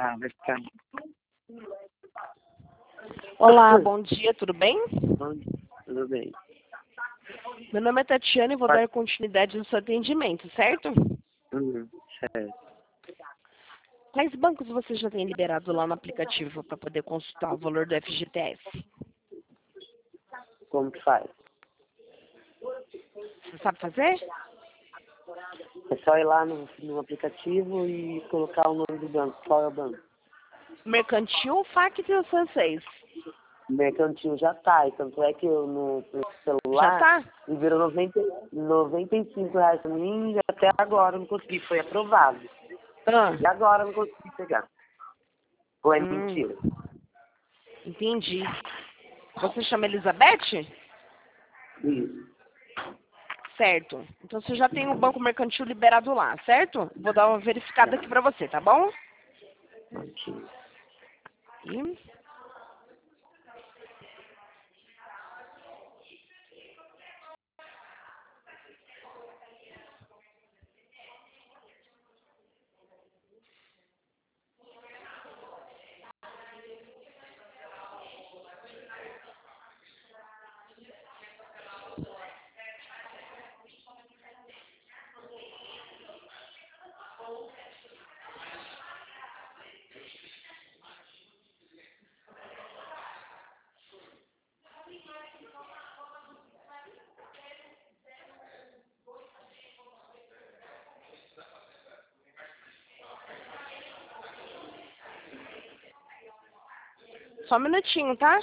Ah, vai ficar. Olá, bom dia, tudo bem? Bom, tudo bem. Meu nome é Tatiana e vou dar continuidade no seu atendimento, certo? Certo. Quais bancos você já tem liberado lá no aplicativo para poder consultar o valor do FGTS? Como que faz? Você sabe fazer? É só ir lá no aplicativo e colocar o nome do banco. Qual é o banco? Mercantil, Facto ou Francês? O mercantil já tá, e tanto é que eu no celular Já tá? me virou R$ 95 pra mim e até agora eu não consegui, foi aprovado. Ah, E agora eu não consegui pegar. Ou é hum, mentira? entendi. Você chama Elizabeth? Isso. Certo. Então você já tem o banco mercantil liberado lá, certo? Vou dar uma verificada aqui para você, tá bom? Ok. E... Só um minutinho, tá?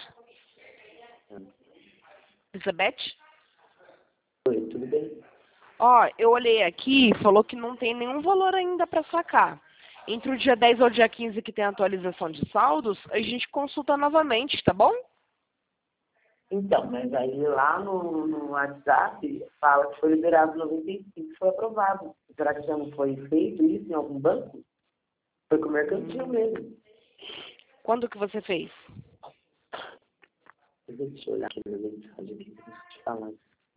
Elizabeth? Oi, tudo bem? Ó, eu olhei aqui e falou que não tem nenhum valor ainda para sacar. Entre o dia 10 ao dia 15 que tem a atualização de saldos, a gente consulta novamente, tá bom? Então, mas aí lá no WhatsApp fala que foi liberado 95, foi aprovado. Será que já não foi feito isso em algum banco? Foi com o mercantil mesmo. Quando que você fez? Deixa eu olhar aqui na mensagem aqui pra te falar.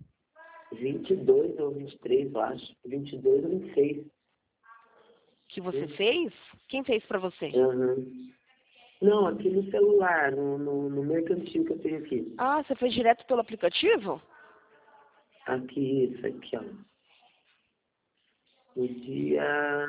22 ou 23, eu acho. 22 ou 26. Que você fez? Quem fez para você? Uhum. Não, aqui no celular, no mercantil que eu tenho aqui. Ah, você fez direto pelo aplicativo? Aqui, isso aqui, ó. No dia...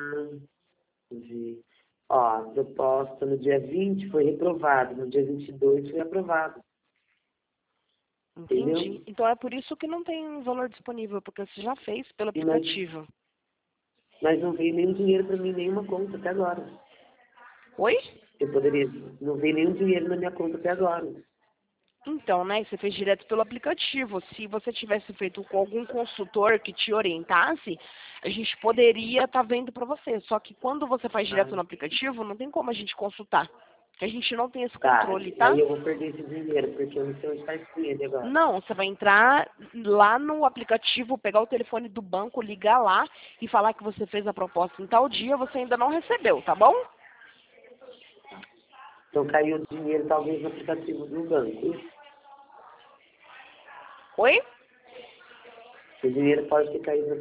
Ó, a proposta no dia 20 foi reprovado, no dia 22 foi aprovado. Entendi. Entendeu? Então é por isso que não tem valor disponível, porque você já fez pelo Mas, aplicativo. mas não veio nenhum dinheiro para mim, nenhuma conta até agora. Oi? Eu poderia... Não veio nenhum dinheiro na minha conta até agora. Então, né, você fez direto pelo aplicativo. Se você tivesse feito com algum consultor que te orientasse, a gente poderia estar vendo para você. Só que quando você faz Ah, direto no aplicativo, não tem como a gente consultar. Porque a gente não tem esse tá, controle, tá? aí eu vou perder esse dinheiro, porque eu não sei onde está esse dinheiro agora. Não, você vai entrar lá no aplicativo, pegar o telefone do banco, ligar lá e falar que você fez a proposta em tal dia, você ainda não recebeu, tá bom? Então caiu o dinheiro talvez no aplicativo do banco. Oi? O dinheiro pode ter caído no